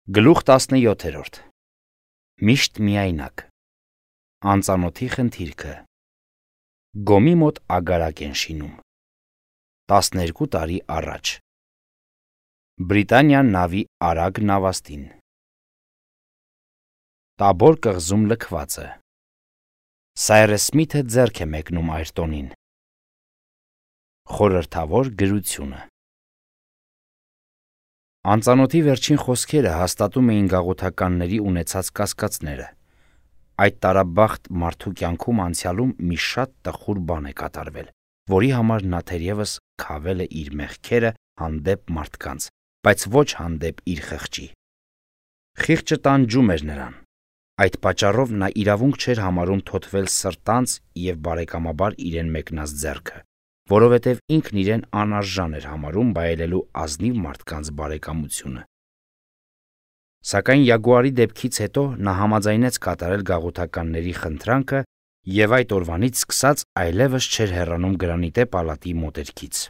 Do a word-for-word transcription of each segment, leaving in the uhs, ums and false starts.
Գլուխ տասնյոթերորդ Միշտ միայնակ Անծանոթի խնդիրքը Գոմի մոտ ագարակ են շինում տասներկու տարի առաջ Բրիտանիան նավի արագ նավաստին Տաբոր կղզում լքվածը Սայրես Սմիթը ձեռք է մեկնում Այրտոնին Խորհրդավոր գրությունը Անծանոթի վերջին խոսքերը հաստատում էին գաղութականների ունեցած կասկածները։ Այդ տարաբախտ մարդու կյանքում անցյալում մի շատ տխուր բան է կատարվել, որի համար նա թերևս քավել է իր մեղքերը հանդեպ մարդկանց, բայց ոչ հանդեպ իր խղճի։ Խիղճը տանջում էր նրան։ Այդ պատճառով նա իրավունք չէր համարում թոթվել սրտանց և բարեկամաբար իրեն մեկնած ձեռքը, որովհետև ինքն իրեն անարժան էր համարում վայելելու ազնիվ մարդկանց բարեկամությունը։ Սակայն Յագուարի դեպքից հետո նա համաձայնեց կատարել գաղութականների խնդրանքը և այդ օրվանից սկսած այլևս չէր հեռանում Գրանիտե պալատի մոտերքից։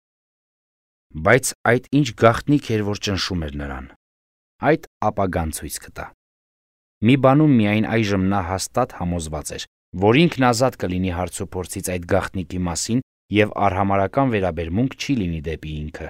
Բայց այդ ինչ գաղտնիք էր, որ ճնշում էր նրան։ Այդ ապագան ցույց կտա։ Մի բանում միայն այժմ նա հաստատ համոզված էր, որ ինքն ազատ կլինի հարցուփորձից այդ գաղտնիքի մասին և արհամարհական վերաբերմունք չի լինի դեպի ինքը։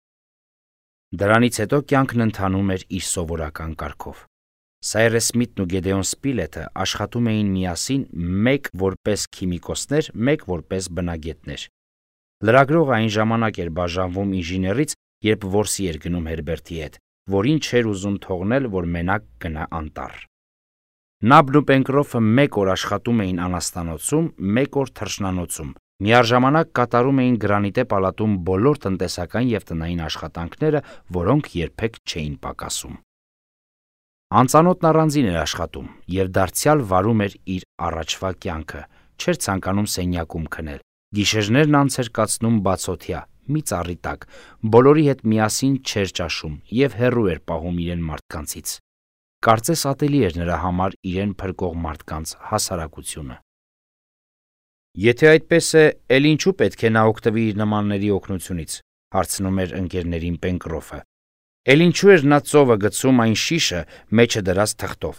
Դրանից հետո կյանքն ընթանում էր իր սովորական կարգով։ Սայրես Սմիթն ու Գեդեոն Սպիլեթը աշխատում էին միասին, մեկ որպես քիմիկոսներ, մեկ որպես բնագետներ։ Լրագրողը այն ժամանակ էր բաժանվում ինժեներից, երբ որսի էր գնում Հերբերտի հետ, որին չէր ուզում թողնել, որ մենակ գնա անտառ։ Նաբն ու Պենկրոֆը մեկ օր աշխատում էին անաստանոցում, մեկ օր թռչնանոցում, միառժամանակ կատարում էին Գրանիտե պալատում բոլոր տնտեսական և տնային աշխատանքները, որոնք երբեք չէին պակասում։ Անծանոթն առանձին էր աշխատում և դարձյալ վարում էր իր առաջվա կյանքը, չէր ցանկանում սենյակում քնել, գիշերներն անց էր կացնում բացօթյա, մի ծառի տակ, բոլորի հետ միասին չէր ճաշում և հեռու էր պահում իրեն մարդկանցից։ Կարծես ատելի էր նրա համար իրեն փրկող մարդկանց հասարակությունը։ Եթե այդպես է, էլ ինչու պետք է նա օգտվի իր նմանների օգնությունից, հարցնում էր ընկերներին Պենկրոֆը։ Էլ ինչու էր նա ծովը գցում այն շիշը մեջը դրած թղթով։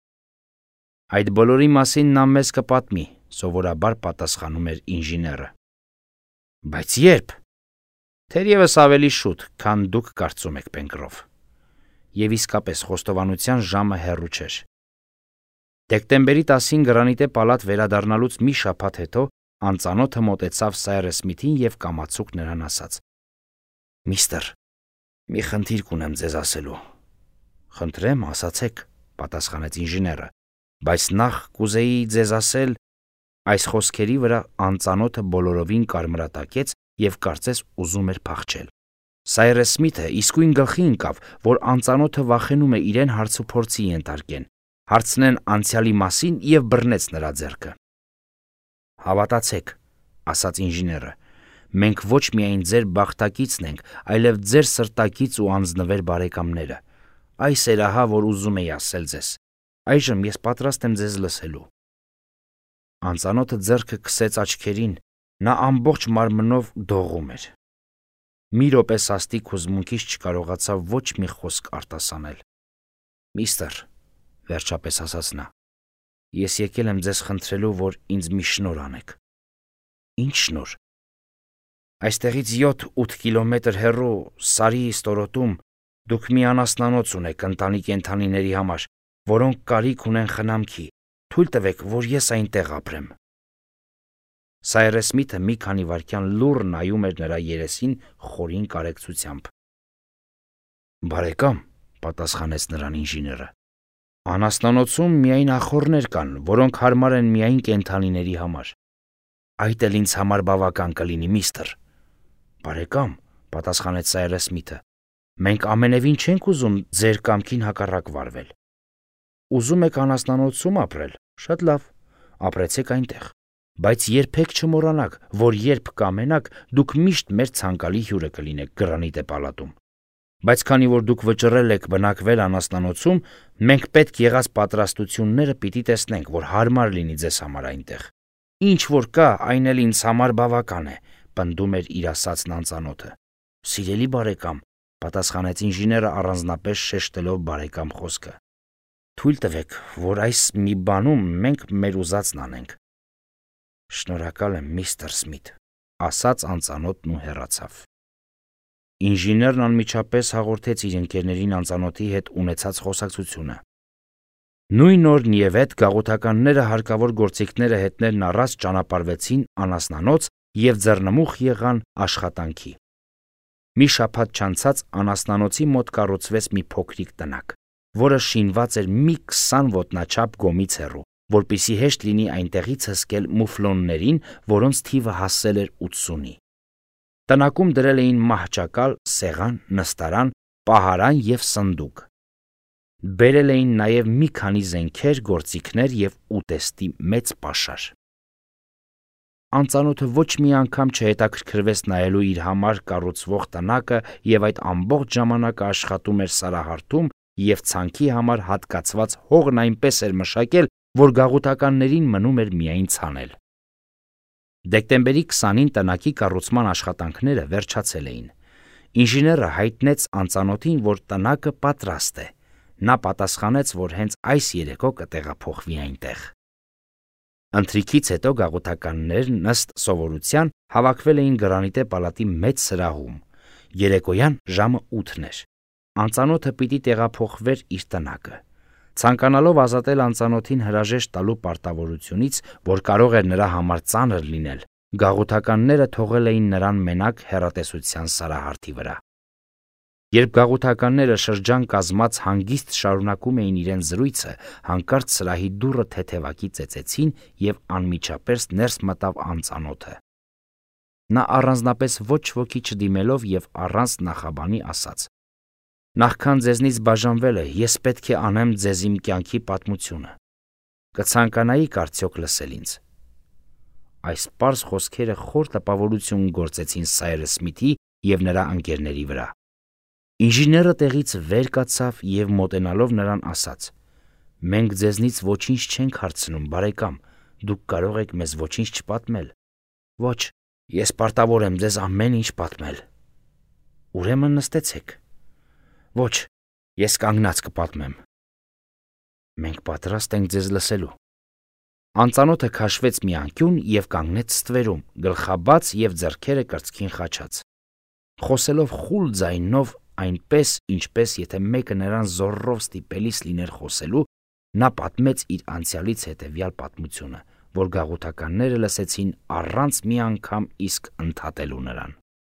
Այդ բոլորի մասին նա մեզ կպատմի, սովորաբար պատասխանում էր ինժեները։ Բայց ե՞րբ։ Թերևս ավելի շուտ, քան դուք կարծում եք, Պենկրոֆ։ Եվ իսկապես խոստովանության ժամը հեռու չէր։ Դեկտեմբերի տասին Գրանիտե պալատ վերադառնալուց մի շաբաթ հետո անծանոթը մոտեցավ Սայրես Սմիթին և կամացուկ նրան ասաց. Միստր, մի խնդիր կունեմ ձեզ ասելու։ Խնդրեմ, ասացեք, պատասխանեց ինժեները, բայց նախ կուզեի ձեզ ասել։ Այս խոսքերի վրա անծանոթը բոլորովին կարմրատակեց և կարծես ուզում էր փախչել։ Սայրես Սմիթը իսկույն գլխի ընկավ, որ անծանոթը վախենում է իրեն հարցուփորձի ենթարկեն, հարցնեն անցյալի մասին և բռնեց նրա ձեռքը։ Հավատացեք, ասաց ինժեները, մենք ոչ միայն ձեր բախտակիցն ենք, այլև ձեր սրտակից ու անձնվեր բարեկամները։ Այս էր ահա, որ ուզում էի ասել ձեզ։ Այժմ ես պատրաստ եմ ձեզ լսելու։ Անծանոթը ձեռքը քսեց աչքերին, նա ամբողջ մարմնով դողում էր։ Մի րոպե սաստիկ հուզմունքից չկարողացավ ոչ մի խոսք արտասանել։ Միստր, վերջապես ասաց նա, ես եկել եմ ձեզ խնդրելու, որ ինձ մի շնորհ անեք։ Ինչ շնորհ։ Այստեղից յոթ-ութ կիլոմետր հեռու Սարի ստորոտում դուք մի անասնանոց ունեք ընտանի կենդանիների համար, որոնք կարիք ունեն խնամքի, թույլ տվեք, որ ես այնտեղ ապրեմ։ Սայրես Սմիթը մի քանի վայրկյան լուռ նայում էր նրա երեսին խորին կարեկցությամբ։ Բարեկամ, պատասխանեց նրան ինժեները, անասնանոցում միայն ախոռներ կան, որոնք հարմար են միայն կենդանիների համար։ Այդ էլ ինձ համար բավական կլինի, միստր։ Բարեկամ, պատասխանեց Սայրես Սմիթը, մենք ամենևին չենք ուզում ձեր կամքին հակառակ վարվել։ Ուզում եք անասնանոցում ապրել, շատ լավ, ապրեցեք այնտեղ, բայց երբեք չմոռանաք, որ երբ կամենաք, դուք միշտ մեր ցանկալի հյուրը կլինեք Գրանիտե պալատում։ Բայց քանի որ դուք վճռել եք բնակվել անասնանոցում, մենք պետք եղած պատրաստությունները պիտի տեսնենք, որ հարմար լինի ձեզ համար այնտեղ։ Ինչ որ կա, այն էլ ինձ համար բավական է, պնդում էր իր ասածն անծանոթը։ Սիրելի բարեկամ, պատասխանեց ինժեները առանձնապես շեշտելով բարեկամ խոսքը։ Թույլ տվեք, որ այս մի բանում մենք մեր ուզածն անենք։ Շնորհակալ եմ, միստր Սմիթ, ասաց անծանոթն ու հեռացավ։ Ինժեներն անմիջապես հաղորդեց իր ընկերներին անծանոթի հետ ունեցած խոսակցությունը։ Նույն օրն եւ հետ գաղութականները հարկավոր գործիքները հետներն առած ճանապարհվեցին անասնանոց եւ ձեռնմուխ եղան աշխատանքի։ Մի շաբաթ չանցած անասնանոցի մոտ կառուցվեց մի փոքրիկ տնակ, որը շինված էր մի քսան ոտնաչափ գոմից հեռու, որպեսզի հեշտ լինի այնտեղից հսկել մուֆլոններին, որոնց թիվը հասել էր ութսունի։ Տնակում դրել էին մահճակալ, սեղան, նստարան, պահարան եւ սնդուկ։ Բերել էին նաեւ մի քանի զենքեր, գործիքներ եւ ուտեստի մեծ պաշար։ Անծանոթը ոչ մի անգամ չհետաքրքրվեց նայելու իր համար կառուցվող տնակը եւ այդ ամբողջ ժամանակը աշխատում էր սարահարթում եւ ցանքի համար հատկացված հողն այնպես էր մշակել, որ գաղութականներին մնում էր միայն ցանել։ Դեկտեմբերի քսանին տնակի կառուցման աշխատանքները վերջացել էին։ Ինժեները հայտնեց անծանոթին, որ տնակը պատրաստ է։ Նա պատասխանեց, որ հենց այս երեկո կտեղափոխվի այնտեղ։ Ընթրիքից հետո գաղութականներն ըստ սովորության հավաքվել էին Գրանիտե պալատի մեծ սրահում։ Երեկոյան ժամը ութն էր։ Անծանոթը պիտի տեղափոխվեր իր տնակը։ Ցանկանալով ազատել անծանոթին հրաժեշտ տալու պարտավորությունից, որ կարող էր նրա համար ծանր լինել, գաղութականները թողել էին նրան մենակ հեռատեսության սարահարթի վրա։ Երբ գաղութականները շրջան կազմած հանգիստ շարունակում էին իրենց զրույցը, հանկարծ սրահի դուռը թեթևակի ծեծեցին եւ անմիջապես ներս մտավ անծանոթը։ Նա առանձնապես ոչ ոքի չդիմելով եւ առանց նախաբանի ասաց. «Նախքան ձեզնից բաժանվելը ես պետք է անեմ ձեզ իմ կյանքի պատմությունը։ Կցանկանայիք արդյոք լսել ինձ»։ Այս պարզ խոսքերը խոր տպավորություն գործեցին Սայրս Սմիթի եւ նրա ընկերների վրա։ Ինժեները տեղից վեր կացավ եւ մոտենալով նրան ասաց. «Մենք ձեզնից ոչինչ չենք հարցնում, բարեկամ, դուք կարող եք մեզ ոչինչ չպատմել»։ «Ոչ, ես պարտավոր եմ ձեզ ամեն ինչ պատմել»։ «Ուրեմն նստեցեք»։ «Ոչ, ես կանգնած կպատմեմ»։ «Մենք պատրաստ ենք ձեզ լսելու»։ Անծանոթը քաշվեց մի անկյուն եւ կանգնեց ստվերում, գլխաբաց եւ ձեռքերը կրծքին խաչած։ Խոսելով խուլ ձայնով, այնպես, ինչպես եթե մեկը նրան զոռով ստիպելիս լիներ խոսելու, նա պատմեց իր անցյալից հետևյալ պատմությունը, որ գաղութականները լսեցին առանց մի անգամ իսկ ընդհատելու նրան։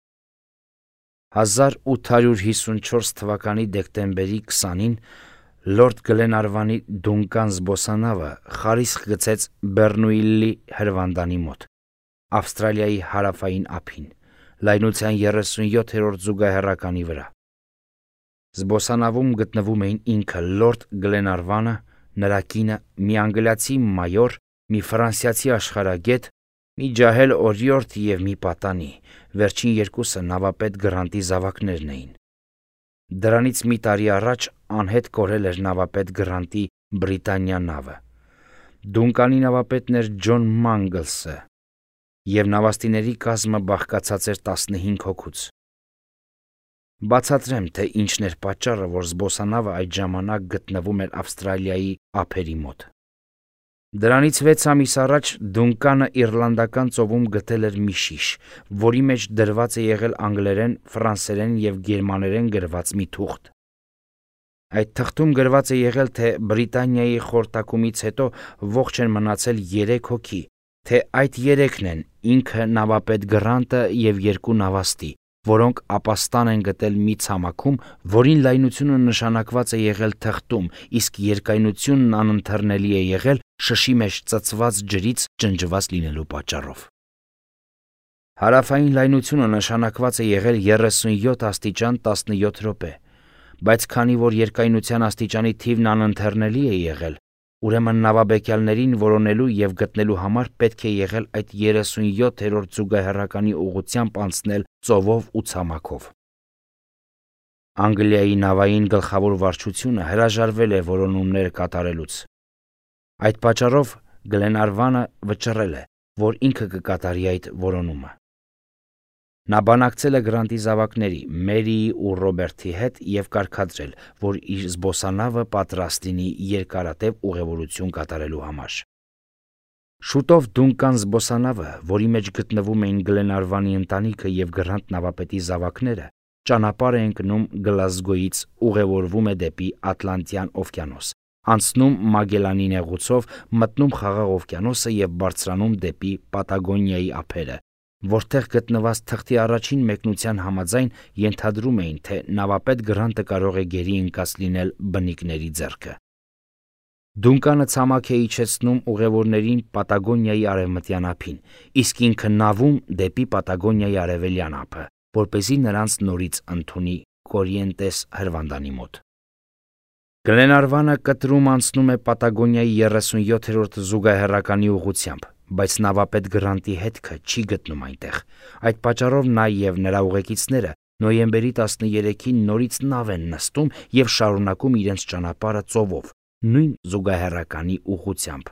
հազար ութ հարյուր հիսունչորս թվականի դեկտեմբերի քսանին լորդ Գլենարվանի Դունկան զբոսանավը խարիսխ գցեց Բեռնուիլլի հրվանդանի մոտ, Ավստրալիայի հարավային ափին, լայնության երեսունյոթերորդ զուգահեռականի վրա։ Զբոսանավում գտնվում էին ինքը լորդ Գլենարվանը, նրա կինը, մի անգլիացի մայոր, մի ֆրանսիացի աշխարհագետ, մի ջահել օրիորդ եւ մի պատանի, վերջին երկուսը նավապետ Գրանտի զավակներն էին։ Դրանից մի տարի առաջ անհետ կորել էր նավապետ Գրանտի Բրիտանիա նավը։ Դունկանի նավապետն էր Ջոն Մանգլսը, եւ նավաստիների կազմը բաղկացած էր տասնհինգ հոգուց։ Բացատրեմ, թե ինչն էր պատճառը, որ զբոսանավը այդ ժամանակ գտնվում էր Ավստրալիայի ափերի մոտ։ Դրանից վեց ամիս առաջ Դունկանը Իռլանդական ծովում գտել էր մի շիշ, որի մեջ դրված է եղել անգլերեն, ֆրանսերեն եւ գերմաներեն գրված մի թուղթ։ Այդ թղթում գրված է եղել, թե Բրիտանիայի խորտակումից հետո ողջ են մնացել երեք հոգի, թե այդ երեքն են ինքը նավապետ Գրանտը եւ երկու նավաստի, որոնք ապաստան են գտել մի ցամաքում, որին լայնությունը նշանակված է եղել թղթում, իսկ երկայնությունն անընթեռնելի է եղել շշի մեջ ծծված ջրից ջնջված լինելու պատճառով։ Հարավային լայնությունը նշանակված է եղել երեսունյոթ աստիճան տասնյոթ րոպե, բայց քանի որ երկայնության աստիճանի թիվն անընթեռնելի է եղել, ուրեմն նավաբեկյալներին որոնելու եւ գտնելու համար պետք է եղել այդ երեսունյոթերորդ զուգահեռականի ուղղությամբ անցնել ծովով ու ցամաքով։ Անգլիայի նավային գլխավոր վարչությունը հրաժարվել է որոնումներ կատարելուց։ Այդ պատճառով Գլենարվանը վճռել է, որ ինքը կկատարի այդ որոնումը։ Նա բանակցել է Գրանտի զավակների Մերիի ու Ռոբերտի հետ եւ կարգադրել, որ իր զբոսանավը պատրաստ լինի երկարատև ուղևորություն կատարելու համար։ Շուտով Դունկան զբոսանավը, որի մեջ գտնվում էին Գլենարվանի ընտանիքը եւ Գրանտ նավապետի զավակները, ճանապարհ է ընկնում Գլազգոյից, ուղևորվում է դեպի Ատլանտյան օվկիանոս, անցնում Մագելանի նեղուցով, մտնում Խաղաղ օվկիանոսը եւ բարձրանում դեպի Պատագոնիայի ափերը, որտեղ գտնված թղթի առաջին մեկնության համաձայն ենթադրում էին, թե նավապետ Գրանտը կարող է գերի ընկած լինել բնիկների ձեռքը։ Դունկանը ցամաք է իջեցնում ուղևորներին Պատագոնիայի արևմտյան ափին, իսկ ինքը նավում դեպի Պատագոնիայի արևելյան ափը, որպեսզի նրանց նորից ընդունի Կորիենտես հրվանդանի մոտ։ Գլենարվանը կտրում անցնում է Պատագոնիայի երեսունյոթերորդ զուգահեռականի ուղղությամբ, բայց նավապետ Գրանտի հետքը չի գտնում այնտեղ։ Այդ պատճառով նա եւ նրա ուղեկիցները նոյեմբերի տասներեքին նորից նավ են նստում եւ շարունակում իրենց ճանապարհը ծովով, նույն զուգահեռականի ուղղությամբ։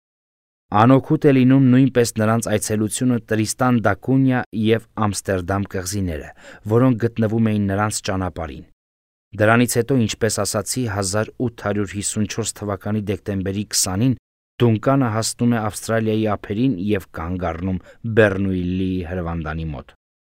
Անօգուտ է լինում նույնպես նրանց այցելությունը Տրիստան դա Կունիա եւ Ամստերդամ կղզիները, որոնք գտնվում էին նրանց ճանապարհին։ Դրանից հետո, ինչպես ասացի, հազար ութ հարյուր հիսունչորս թվականի դեկտեմբերի քսանին Դունկանը հասնում է Ավստրալիայի ափերին եւ կանգ առնում Բեռնուիլի հրվանդանի մոտ։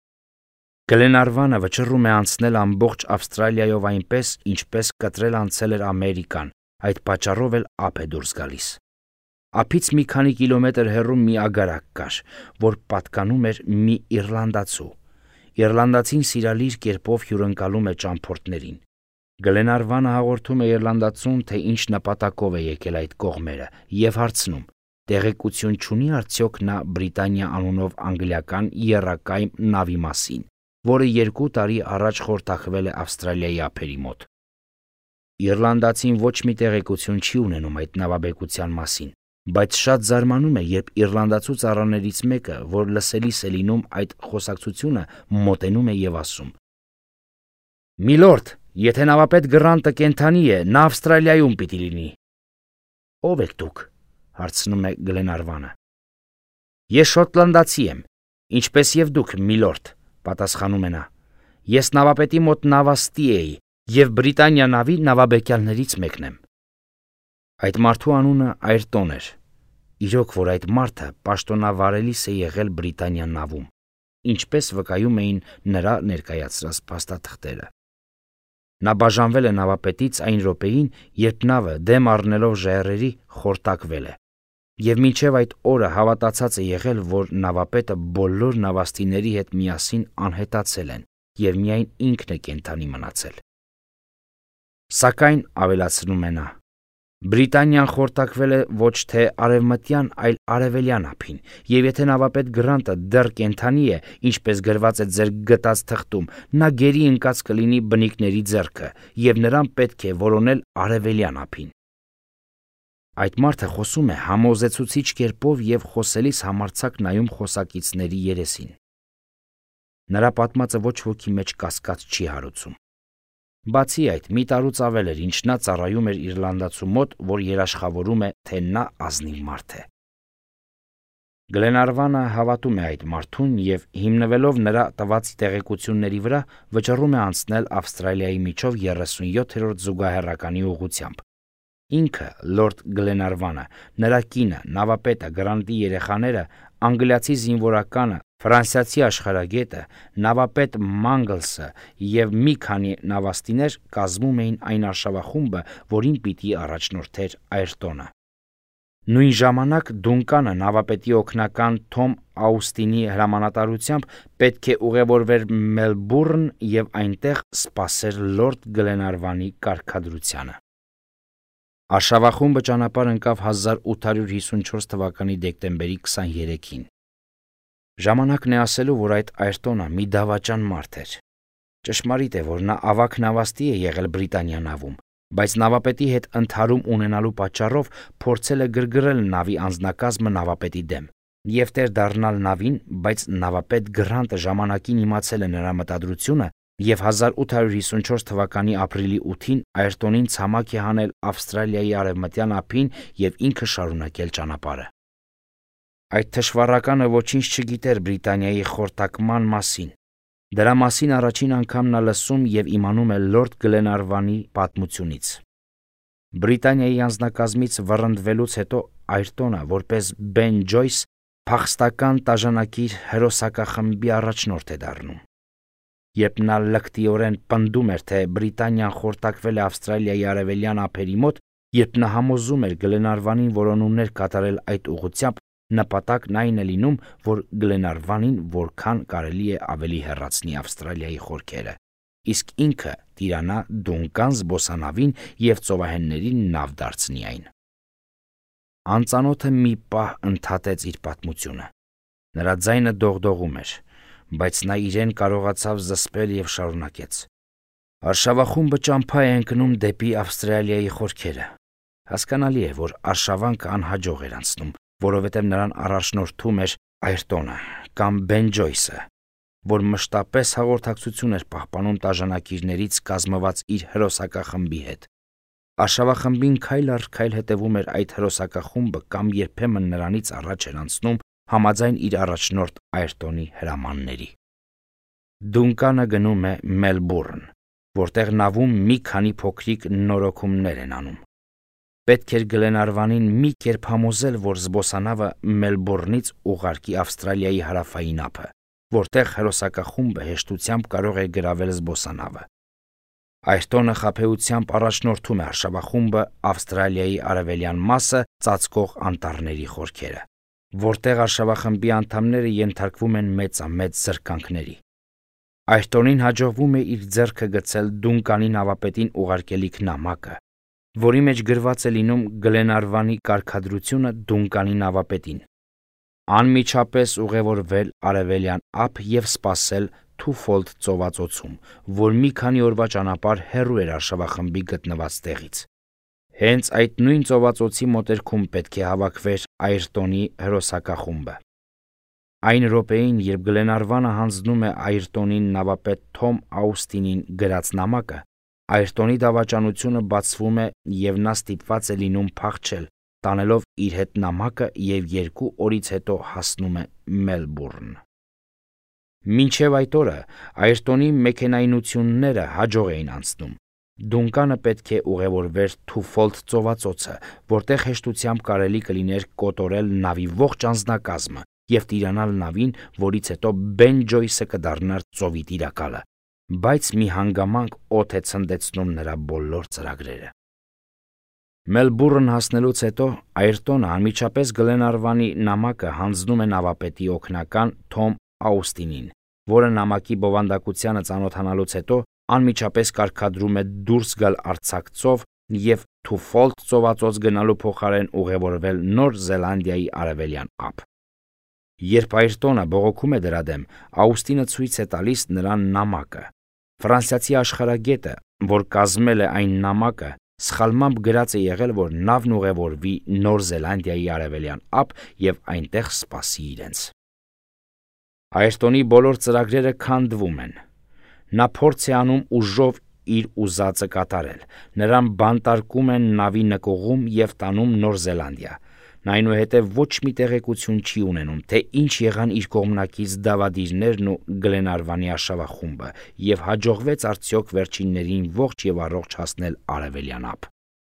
Գլենարվանը վճռում է անցնել ամբողջ Ավստրալիայով այնպես, ինչպես կտրել անցել էր Ամերիկան, այդ պատճառով էլ ափ է դուրս գալիս։ Ափից մի քանի կիլոմետր հեռու մի ագարակ կար, որ պատկանում էր մի իռլանդացու։ Իռլանդացին սիրալիր կերպով հյուրընկալում է ճամփորդներին։ Գլենարվանը հաղորդում է իռլանդացուն, թե ինչ նպատակով է եկել այդ կողմերը, եւ հարցնում. տեղեկություն չունի արդյոք նա Բրիտանիա անունով անգլիական եռակայմ նավի մասին, որը երկու տարի առաջ խորտակվել է Ավստրալիայի ափերի մոտ։ Իռլանդացին ոչ մի տեղեկություն չի ունենում այդ նավաբեկության մասին, բայց շատ զարմանում է, երբ իռլանդացու ծառաներից մեկը, որ լսելիս է լինում այդ խոսակցությունը, մոտենում է եւ ասում. «Միլորդ, եթե նավապետ Գրանտը կենդանի է, նա Ավստրալիայում պիտի լինի»։ «Ով եք դուք»։ Հարցնում է Գլենարվանը։ «Ես շոտլանդացի եմ, ինչպես եւ դուք, միլորդ», պատասխանում է նա։ «Ես նավապետի մոտ նավաստի էի եւ Բրիտանիա նավի նավաբեկյալներից մեկն եմ»։ Այդ մարդու անունը Այրտոն էր։ Իրոք որ այդ մարդը պաշտոնավարելիս է եղել Բրիտանիա նավում, ինչպես վկայում էին նրա ներկայացրած փաստաթղթերը։ Նա բաժանվել է նավապետից այն րոպեին, երբ նավը դեմ առնելով ժայռերի խորտակվել է, եւ մինչեւ այդ օրը հավատացած է եղել, որ նավապետը բոլոր նավաստիների հետ միասին անհետացել են եւ միայն ինքն է կենդանի մնացել։ Սակայն, ավելացնում է նա, Բրիտանիան խորտակվել է ոչ թե արևմտյան, այլ արևելյան ափին, եւ եթե նավապետ Գրանտը դեռ կենդանի է, ինչպես գրված է ձեր գտած թղթում, նա գերի ընկած կլինի բնիկների ձեռքը, եւ նրան պետք է որոնել արևելյան ափին։ Այդ մարդը խոսում է համոզեցուցիչ կերպով եւ խոսելիս համարձակ նայում խոսակիցների երեսին։ Նրա պատմածը ոչ ոքի մեջ կասկած չի հարուցում։ Բացի այդ, մի տարուց ավել էր, ինչ նա ծառայում էր իռլանդացու մոտ, որ երաշխավորում է, թե նա ազնիվ մարդ է։ Գլենարվանը հավատում է այդ մարդուն եւ հիմնվելով նրա տված տեղեկությունների վրա վճռում է անցնել Ավստրալիայի միջով երեսունյոթերորդ զուգահեռականի ուղղությամբ։ Ինքը, լորդ Գլենարվանը, նրա կինը, նավապետը, Գրանտի երեխաները, անգլիացի զինվորականը, ֆրանսիացի աշխարհագետը, նավապետ Մանգլսը եւ մի քանի նավաստիներ կազմում էին այն արշավախումբը, որին պիտի առաջնորդեր Այրտոնը։ Նույն ժամանակ Դունկանը նավապետի օգնական Թոմ Աուստինի հրամանատարությամբ պետք է ուղևորվեր Մելբուրն եւ այնտեղ սպասեր լորդ Գլենարվանի կարգադրությանը։ Արշավախումբը ճանապարհ ընկավ հազար ութ հարյուր հիսունչորս թվականի դեկտեմբերի քսաներեքին։ Ժամանակն է ասելու, որ այդ Այրտոնը մի դավաճան մարդ էր։ Ճշմարիտ է, որ նա ավագ նավաստի է եղել Բրիտանիա նավում, բայց նավապետի հետ ընդհարում ունենալու պատճառով փորձել է գրգռել նավի անձնակազմը նավապետի դեմ եւ տեր դառնալ նավին, բայց նավապետ Գրանտը ժամանակին իմացել է նրա մտադրությունը եւ հազար ութ հարյուր հիսունչորս թվականի ապրիլի ութին Այրտոնին ցամաք է հանել Ավստրալիայի արևմտյան ափին եւ ինքը շարունակել ճանապարհը։ Այդ թշվառականը ոչինչ չգիտեր Բրիտանիայի խորտակման մասին, Դրա մասին առաջին անգամ նա լսում եւ իմանում է Լորդ Գլենարվանի պատմությունից։ Բրիտանիայի անձնակազմից վռնդվելուց հետո Այրտոնը, որպես Բեն Ջոյս, փախստական տաժանակիր հերոսակախմբի առաջնորդ է դառնում։ Երբ նա լկտիորեն պնդում էր, թե Բրիտանիան խորտակվել է Ավստրալիայի արևելյան ափերի մոտ, երբ նա համոզում էր Գլենարվանին որոնումներ կատարել այդ ուղղությամբ, նպատակն այն է լինում, որ Գլենարվանին որքան կարելի է ավելի հեռացնի Ավստրալիայի խորքերը, իսկ ինքը տիրանա Դունկան զբոսանավին և ծովահեններին նավ դարձնի այն։ Անծանոթը մի պահ ընդհատեց իր պատմությունը։ Նրա ձայնը դողդողում էր, բայց նա իրեն կարողացավ զսպել և շարունակեց. Արշավախումբը ճամփա է ընկնում դեպի Ավստրալիայի խորքերը։ Հասկանալի է, որ արշավանքը անհաջող էր անցնում, որովհետև նրան առաջնորդում էր Այրտոնը կամ Բեն Ջոյսը, որ մշտապես հաղորդակցություն էր պահպանում տաժանակիրներից կազմված իր հերոսակախմբի հետ։ Արշավախմբին քայլ առ քայլ հետևում էր այդ հերոսակախումբը կամ երբեմն նրանից առաջ էր անցնում համաձայն իր առաջնորդ Այրտոնի հրամանների։ Դունկանը գնում է Մելբուրն, որտեղ նավում մի քանի փոքրիկ նորոգումներ են անում։ Պետք էր Գլենարվանին մի կերպ համոզել, որ զբոսանավը Մելբուրնից ուղարկի Ավստրալիայի հարավային ափը, որտեղ հերոսակախումբը հեշտությամբ կարող է գրավել զբոսանավը։ Այրտոնը խաբեությամբ առաջնորդում է արշավախումբը Ավստրալիայի արևելյան մասը ծածկող անտառների խորքերը, որտեղ արշավախմբի անդամները ենթարկվում են մեծամեծ զրկանքների։ Այրտոնին հաջողվում է իր ձեռքը գցել Դունկանի նավապետին ուղարկելիք նամակը, որի մեջ գրված է լինում Գլենարվանի կարգադրությունը Դունկանի նավապետին, անմիջապես ուղևորվել արևելյան ափ և սպասել Թուֆոլդ ծովածոցում, որ մի քանի օրվա ճանապարհ հեռու էր արշավախմբի գտնված տեղից։ Հենց այդ նույն ծովածոցի մոտերքում պետք է հավաքվեր Այրտոնի հերոսակախումբը։ Այն րոպեին, երբ Գլենարվանը հանձնում է Այրտոնին նավապետ Թոմ Աուստինին գրած նամակը, Այրտոնի դավաճանությունը բացվում է և նա ստիպված է լինում փախչել, տանելով իր հետ նամակը և երկու օրից հետո հասնում է Մելբուրն։ Մինչև այդ օրը Այրտոնի մեքենայնությունները հաջող էին անցնում։ Դունկանը պետք է ուղևորվեր Թուֆոլդ ծովածոցը, որտեղ հեշտությամբ կարելի կլիներ կոտորել նավի ողջ անձնակազմը և տիրանալ նավին, որից հետո Բեն Ջոյսը կդառնար ծովի տիրակալը, բայց մի հանգամանք օդ է ցնդեցնում նրա բոլոր ծրագրերը։ Մելբուրն հասնելուց հետո Այրտոնը անմիջապես Գլենարվանի նամակը հանձնում է նավապետի օգնական Թոմ Աուստինին, որը նամակի բովանդակությանը ծանոթանալուց հետո անմիջապես կարգադրում է դուրս գալ արձակցով և Թուֆոլդ ծովածոց գնալու փոխարեն ուղևորվել Նոր Զելանդիայի արևելյան ափ։ Երբ Այրտոնը բողոքում է դրա դեմ, Աուստինը ցույց է տալիս նրան նամակը։ Ֆրանսիացի աշխարհագետը, որ կազմել է այն նամակը, սխալմամբ գրած է եղել, որ նավն ուղևորվի Նոր Զելանդիայի արևելյան ափ և այնտեղ սպասի իրենց։ Այրտոնի բոլոր ծրագրերը քանդվում են։ Նա փորձ է անում ուժով իր ուզածը կատարել։ Նրան բանտարկում են նավի նկուղում և տանում Նոր Զելանդիա։ Նա այնուհետև ոչ մի տեղեկություն չի ունենում, թե ինչ եղան իր կողմնակից դավադիրներն ու Գլենարվանի արշավախումբը և հաջողվեց արդյոք վերջիններին ողջ և առողջ հասնել արևելյան ափ։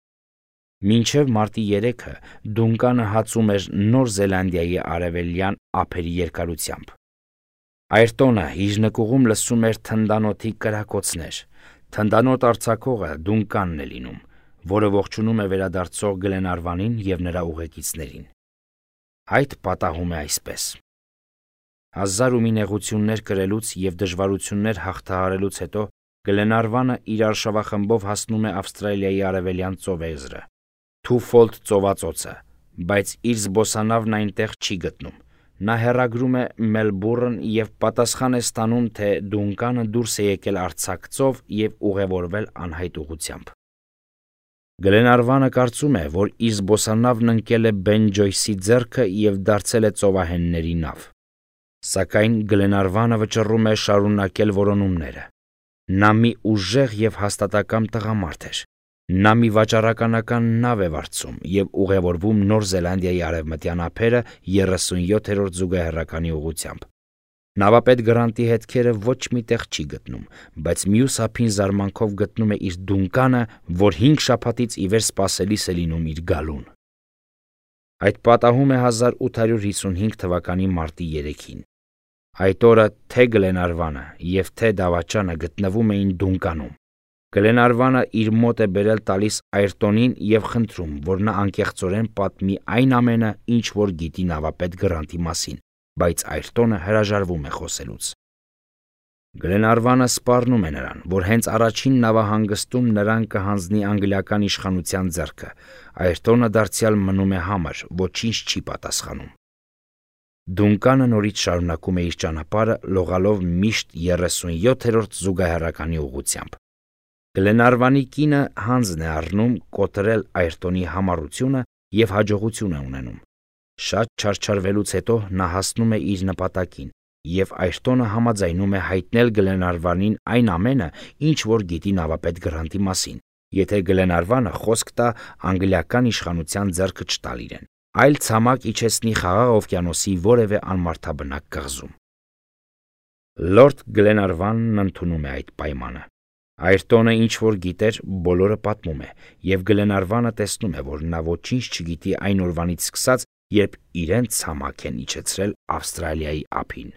Մինչև մարտի երեքը Դունկանը հածում էր Նոր Զելանդիայի արևելյան ափերի երկարությամբ։ Այրտոնը իր նկուղում լսում էր թնդանոթի կրակոցներ։ Թնդանոթ արձակողը Դունկանն է լինում, որը ողջունում է վերադարձող Գլենարվանին և նրա ուղեկիցներին։ Այդ պատահում է այսպես. Հազար ու մի նեղություններ կրելուց և դժվարություններ հաղթահարելուց հետո Գլենարվանը իր արշավախմբով հասնում է Ավստրալիայի արևելյան ծովեզրը, Թուֆոլդ ծովածոցը, բայց իր զբոսանավն այնտեղ չի գտնում։ Նա հեռագրում է Մելբուրն և պատասխան է ստանում, թե Դունկանը դուրս է եկել արձակցով և ուղևորվել անհայտ ուղղությամբ։ Գլենարվանը կարծում է, որ իր զբոսանավն ընկել է Բեն Ջոյսի ձեռքը և դարձել է ծովահենների նավ։ Սակայն Գլենարվանը վճռում է շարունակել որոնումները։ Նա մի ուժեղ և հաստատակամ տղամարդ էր։ Նա մի վաճառականական նավ է վարձում և ուղևորվում Նոր Զելանդիայի արևմտյան ափերը երեսունյոթերորդ զուգահեռականի ուղղությամբ։ Նավապետ Գրանտի հետքերը ոչ միտեղ չի գտնում, բայց մյուս ափին զարմանքով գտնում է իր Դունկանը, որ հինգ շաբաթից ի վեր սպասելիս է լինում իր գալուն։ Այդ պատահում է հազար ութ հարյուր հիսունհինգ թվականի մարտի երեքին։ Այդ օրը թե Գլենարվանը և թե Դավաճանը գտնվում էին Դունկանում։ Գլենարվանը իր մոտ է բերել տալիս Այրտոնին և խնդրում, որ նա անկեղծորեն պատմի այն ամենը, ինչ որ գիտի նավապետ Գրանտի մասին, բայց Այրտոնը հրաժարվում է խոսելուց։ Գլենարվանը սպառնում է նրան, որ հենց առաջին նավահանգստում նրան կհանձնի անգլիական իշխանության ձեռքը։ Այրտոնը դարձյալ մնում է համր, ոչինչ չի պատասխանում։ Դունկանը նորից շարունակում է իր ճանապարհը, լողալով միշտ երեսունյոթերորդ զուգահեռականի ուղղությամբ։ Գլենարվանի կինը հանձն է առնում կոտրել Այրտոնի համառությունը և հաջողություն է ունենում։ Շատ չարչարվելուց հետո նա հասնում է իր նպատակին, և Այրտոնը համաձայնում է հայտնել Գլենարվանին այն ամենը, ինչ որ գիտի նավապետ Գրանտի մասին, եթե Գլենարվանը խոսք տա անգլիական իշխանության ձեռքը չտալ իրեն, այլ ցամաք իջեցնի Խաղաղ օվկիանոսի որևէ անմարդաբնակ կղզում։ Լորդ Գլենարվանն ընդունում է այդ պայմանը։ Այրտոնը ինչ որ գիտեր, բոլորը պատմում է, և Գլենարվանը տեսնում է, որ նա ոչինչ չգիտի այն օրվանից սկսած, երբ իրեն ցամաք են իջեցրել Ավստրալիայի ափին։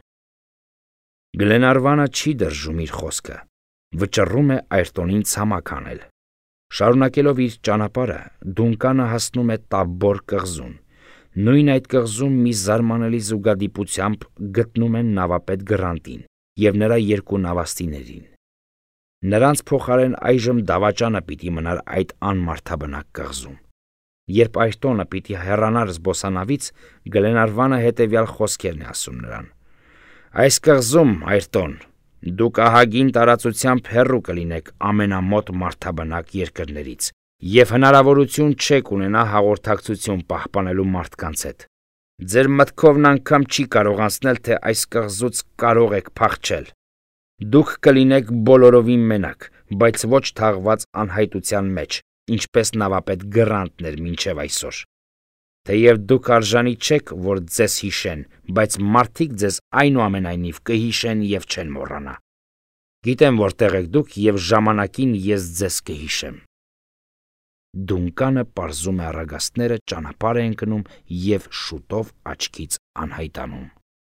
Գլենարվանը չի դրժում իր խոսքը, վճռում է Այրտոնին ցամաք անել։ Շարունակելով իր ճանապարհը, Դունկանը հասնում է Տաբբոր կղզուն։ Նույն այդ կղզում մի զարմանալի զուգադիպությամբ գտնում են նավապետ Գրանտին և նրա երկու նավաստիներին։ Նրանց փոխարեն այժմ Դավաճանը պիտի մնար այդ անմարդաբնակ կղզում։ Երբ Այրտոնը պիտի հեռանար զբոսանավից, Գլենարվանը հետևյալ խոսքերն է ասում նրան. «Այս կղզում, Այրտոն, դուք ահագին տարածությամբ հեռու կլինեք ամենամոտ մարդաբնակ երկրներից և հնարավորություն չեք ունենա հաղորդակցություն պահպանելու մարդկանց հետ։ Ձեր մտքովն անգամ չի կարող անցնել, թե այս կղզուց կարող եք փախչել։ Դուք կլինեք բոլորովին մենակ, բայց ոչ թաղված անհայտության մեջ, ինչպես նավապետ Գրանտն էր մինչև այսօր։ Թեև դուք արժանի չեք, որ ձեզ հիշեն, բայց մարդիկ ձեզ այնուամենայնիվ կհիշեն և չեն մոռանա։ Գիտեմ որտեղ եք դուք և ժամանակին ես ձեզ կհիշեմ»։ Դունկանը պարզում է առագաստները, ճանապարհ է ընկնում և շուտով աչքից անհայտանում։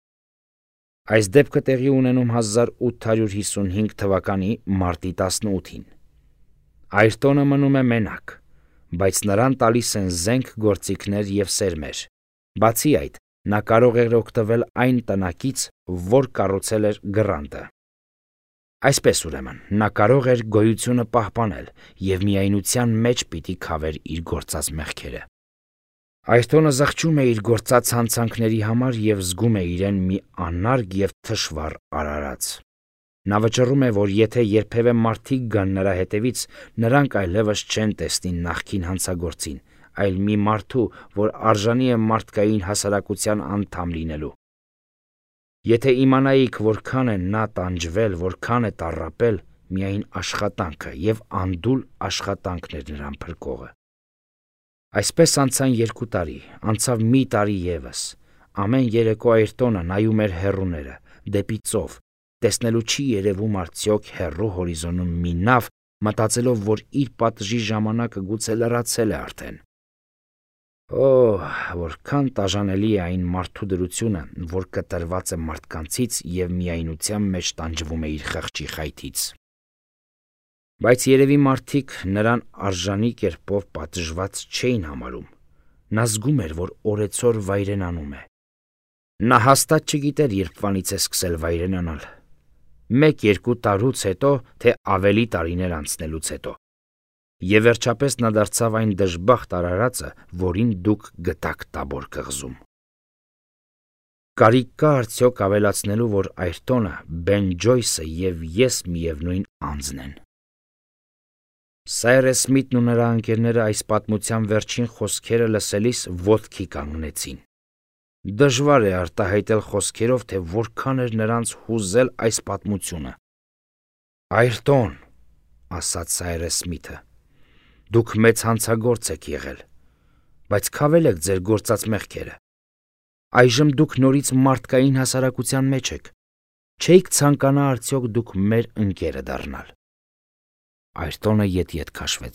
Այս դեպքը տեղի ունենում հազար ութ հարյուր հիսունհինգ թվականի մարտի տասնութին։ Այրտոնը մնում է մենակ, բայց նրան տալիս են զենք, գործիքներ և սերմեր։ Բացի այդ, նա կարող էր օգտվել այն տնակից, որ կառուցել էր Գրանտը։ Այսպես ուրեմն, նա կարող էր գոյությունը պահպանել և միայնության մեջ պիտի քավեր իր գործած մեղքերը։ Այրտոնը զղջում է իր գործած հանցանքների համար և զգում է իրեն մի անարգ և թշվառ արարած։ Նա վճռում է, որ եթե երբևէ մարդիկ գան նրա հետևից, նրանք այլևս չեն տեսնի նախկին հանցագործին, այլ մի մարդու, որ արժանի է մարդկային հասարակության անդամ լինելու։ Եթե իմանայիք, որքան է նա տանջվել, որքան է տառապել, միայն աշխատանքը և անդուլ աշխատանքն էր նրան փրկողը։ Այսպես անցան երկու տարի, անցավ մի տարի ևս։ Ամեն երեկո Այրտոնը նայում էր հեռուները, դեպի ծով, տեսնելու չի երևում արդյոք հեռու հորիզոնում մի նավ, մտածելով, որ իր պատժի ժամանակը գուցե լրացել է արդեն։ Օհ, որքան տաժանելի է այն մարդու դրությունը, որ կտրված է մարդկանցից և միայնության մեջ տանջվում է իր խղճի խայթից։ Բայց երևի մարդիկ նրան արժանի կերպով պատժված չէին համարում։ Նա զգում էր, որ օրեցօր վայրենանում է։ Նա հաստատ չգիտեր երբվանից է սկսել վայրենանալ։ Մեկ-երկու տարուց հետո, թե ավելի տարիներ անցնելուց հետո։ Եվ վերջապես նա դարձավ այն դժբախտ արարածը, որին դուք գտաք Տաբոր կղզում։ Կարիք կա արդյոք ավելացնելու, որ Այրտոնը, Բեն Ջոյսը և ես միևնույն անձն են։ Սայրես Սմիթն ու նրա ընկերները այս պատմության վերջին խոսքերը լսելիս ոտքի կանգնեցին։ Դժվար է արտահայտել խոսքերով, թե որքան էր նրանց հուզել այս պատմությունը։ «Այրտոն», ասաց Սայրես Սմիթը, «դուք մեծ հանցագործ եք եղել, բայց քավել եք ձեր գործած մեղքերը։ Այժմ դուք նորից մարդկային հասարակության մեջ եք, Չէիք ցանկանա արդյոք դուք մեր ընկերը դառնալ։ Այրտոնը ետ-ետ քաշվեց։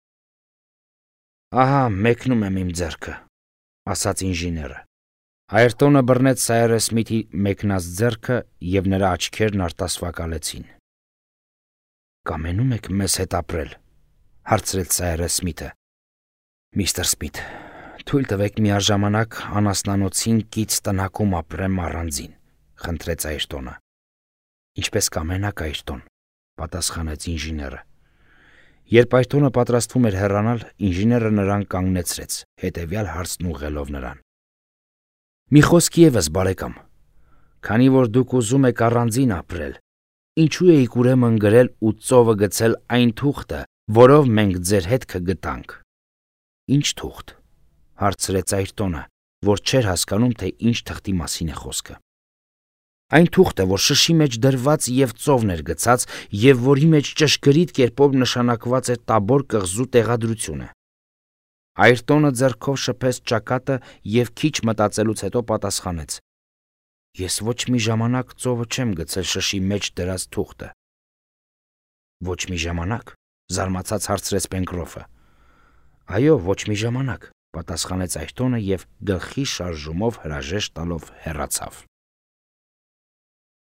Ահա, մեկնում եմ իմ ձեռքը, ասաց ինժեները։ Այրտոնը բռնեց Սայրես Սմիթի մեկնած ձեռքը և նրա աչքերն արտասվակալեցին։ Կամենում եք մեզ հետ ապրել, հարցրեց Սայրես Սմիթը։ Միստր Սմիթ, թույլ տվեք միաժամանակ անասնանոցին կից տնակում ապրեմ առանձին, խնդրեց Այրտոնը։ Ինչպես կամենաք, Այրտոն, պատասխանեց ինժեները։ Երբ Այրտոնը պատրաստվում էր հեռանալ, ինժեները նրան կանգնեցրեց, հետևյալ հարցն ուղղելով նրան։ Մի խոսք ևս, բարեկամ, քանի որ դուք ուզում եք առանձին ապրել, ինչու էիք ուրեմն գրել ու ծովը գցել այն թուղթը, որով մենք ձեր հետքը գտանք։ Ինչ թուղթ, հարցրեց Այրտոնը, որ չէր հասկանում, թե ինչ թղթի մասին է խոսքը։ Այն թուղթը, որ շշի մեջ դրված և ծովն էր գցած, և որի մեջ ճշգրիտ կերպով նշանակված էր Տաբոր կղզու տեղադրությունը։ Այրտոնը ձեռքով շփեց ճակատը և քիչ մտածելուց հետո պատասխանեց. Ես ոչ մի ժամանակ ծովը չեմ գցել շշի մեջ դրած թուղթը։ Ոչ մի ժամանակ, զարմացած հարցրեց Պենկրոֆը։ Այո, ոչ մի ժամանակ, պատասխանեց Այրտոնը և գլխի շարժումով հրաժեշտ տալով հեռացավ։